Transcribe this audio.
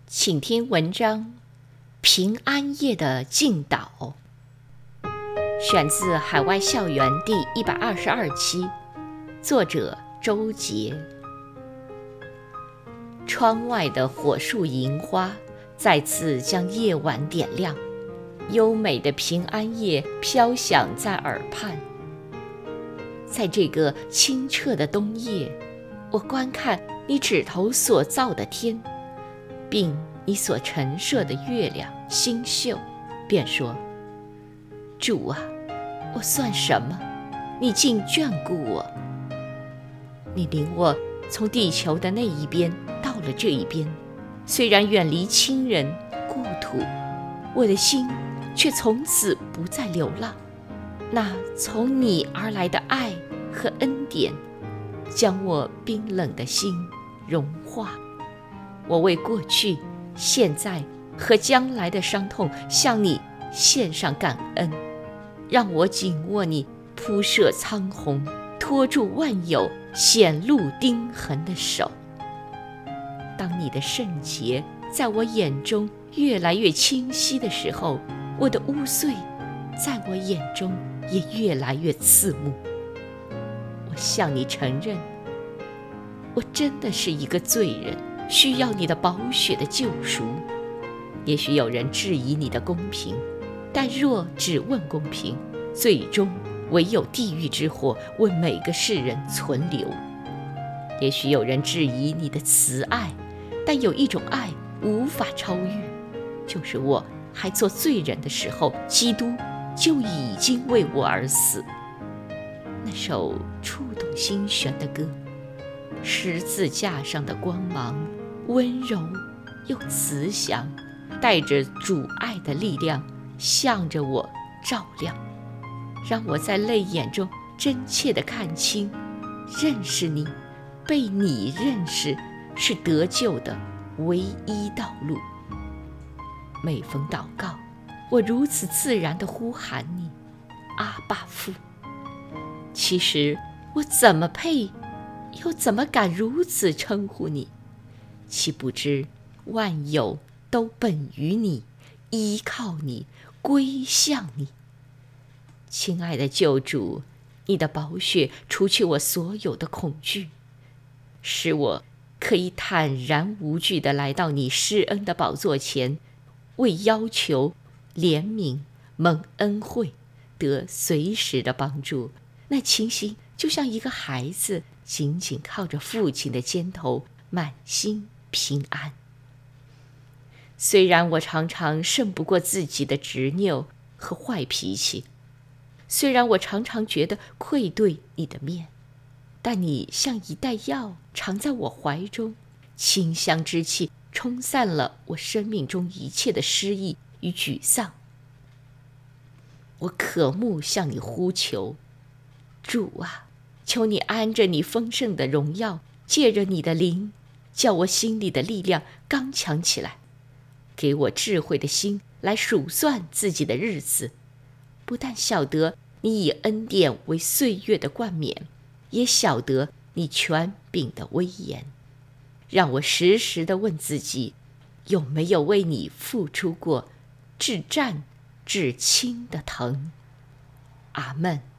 请听文章《平安夜的敬祷》，选自海外校园第122期，作者周杰。窗外的火树银花再次将夜晚点亮，优美的平安夜飘响在耳畔。在这个清澈的冬夜，我观看你指头所造的天，并你所陈设的月亮星宿，便说：主啊，我算什么？你竟眷顾我。你领我从地球的那一边到了这一边，虽然远离亲人故土，我的心却从此不再流浪。那从你而来的爱和恩典，将我冰冷的心融化。我为过去、现在和将来的伤痛向你献上感恩，让我紧握你铺设苍虹、托住万有、显露钉痕的手。当你的圣洁在我眼中越来越清晰的时候，我的污秽在我眼中也越来越刺目。我向你承认，我真的是一个罪人，需要你的宝血的救赎。也许有人质疑你的公平，但若只问公平，最终唯有地狱之火为每个世人存留。也许有人质疑你的慈爱，但有一种爱无法超越，就是我还做罪人的时候，基督就已经为我而死。那首触动心弦的歌，十字架上的光芒，温柔又慈祥，带着主爱的力量，向着我照亮，让我在泪眼中真切地看清，认识你，被你认识，是得救的唯一道路。每逢祷告，我如此自然地呼喊你，阿爸父。其实我怎么配，又怎么敢如此称呼你？岂不知万有都本于你，依靠你，归向你。亲爱的救主，你的宝血除去我所有的恐惧，使我可以坦然无惧地来到你施恩的宝座前，为要求怜悯、蒙恩惠，得随时的帮助。那情形就像一个孩子紧紧靠着父亲的肩头，满心平安。虽然我常常胜不过自己的执拗和坏脾气，虽然我常常觉得愧对你的面，但你像一袋药藏在我怀中，清香之气冲散了我生命中一切的失意与沮丧。我渴慕向你呼求，主啊，求你安着你丰盛的荣耀，借着你的灵，叫我心里的力量刚强起来，给我智慧的心来数算自己的日子，不但晓得你以恩典为岁月的冠冕，也晓得你权柄的威严，让我时时地问自己，有没有为你付出过至战至亲的疼。阿们。